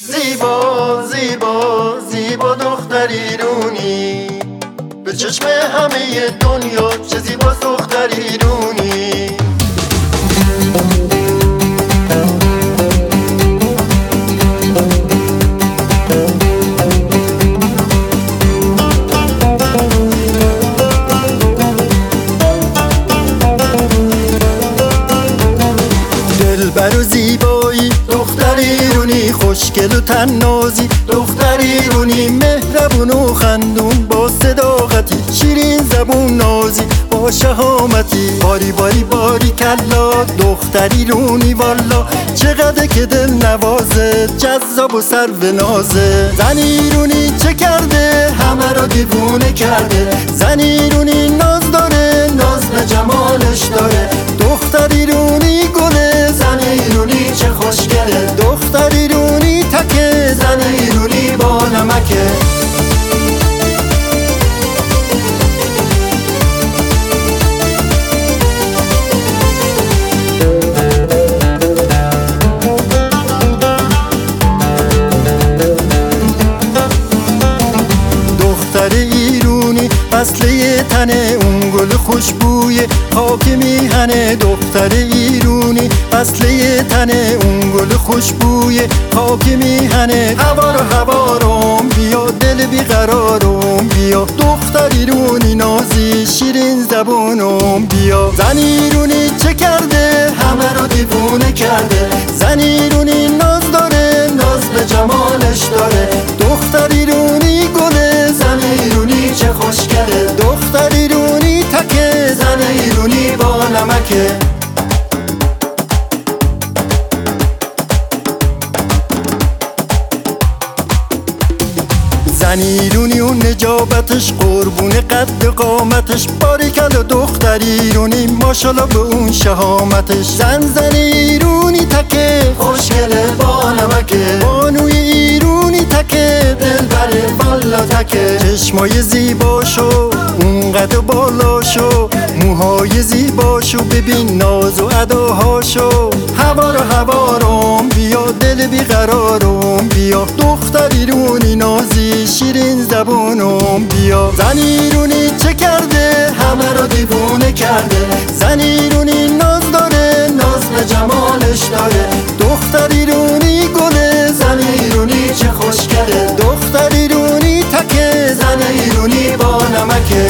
زیبا زیبا زیبا دختر ایرونی، به چشم همه دنیا چه زیباست دختر ایرونی. دلبر و زیبایی دختر ایرونی، خوشگل و تنازی دختر ایرونی، مهربون و خندون با صداقتی، شیرین زبون نازی با شهامتی. باری باری باری کلا دختر ایرونی، والا چقدر که دل نوازه، جذاب و سرو نازه. زن ایرونی چه کرده همه را دیوونه کرده، زن ایرونی ناز داره، ناز به جمالش داره. دختر ایرونی گله، زن ایرونی چه خوشگله، دختر ایرونی تکه، زن ایرونی با نمکه. دختر ایرونی اصله تنه، اون گل خوشبوی خاک میهنه. دختر ایرونی اصله تنه، اون گل خوشبوی خاک میهنه. هوارم بیا، دل بیقرارم بیا، دختر ایرونی نازی شیرین زبونم بیا. زن ایرونی چه کرده همه رو دیوونه کرده، زن ایرونی ناز داره، ناز به جمالش داره. دختر ایرونی گله، زن ایرونی چه خوشگله، دختر ایرونی تکه، زن ایرونی با نمکه. زن ایرونی و نجابتش، قربون قد قامتش، باریکلا دختر ایرونی ماشالله به اون شهامتش. زن ایرونی تکه، خوشگله با نمکه، بانوی ایرونی تکه، دلبره والا تکه. چشمای زیباشو اون قد بالاشو، موهای زیباشو ببین ناز و اداهاشو. هوارم بیا، دل بیقرارم بیا، دختر ایرونی نازی شیرین زبونم بیا. زن ایرونی چه کرده همه را دیوونه کرده، زن ایرونی ناز داره، ناز به جمالش داره. دختر ایرونی گله، زن ایرونی چه خوشگله، دختر ایرونی تکه، زن ایرونی با نمکه.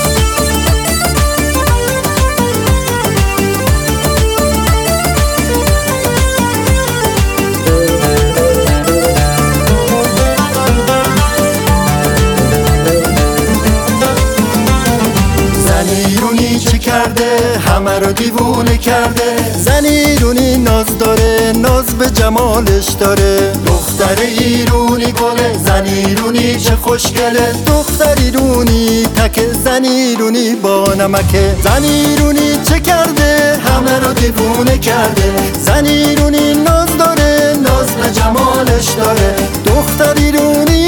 چه کرده همه رو دیوونه کرده، زن ایرونی ناز داره، ناز به جمالش داره. دختر ایرونی گله، زن ایرونی چه خوشگله، دختر ایرونی تکه، زن ایرونی با نمکه. زن ایرونی چه کرده همه رو دیوونه کرده، زن ایرونی ناز داره، ناز به جمالش داره. دختر ایرونی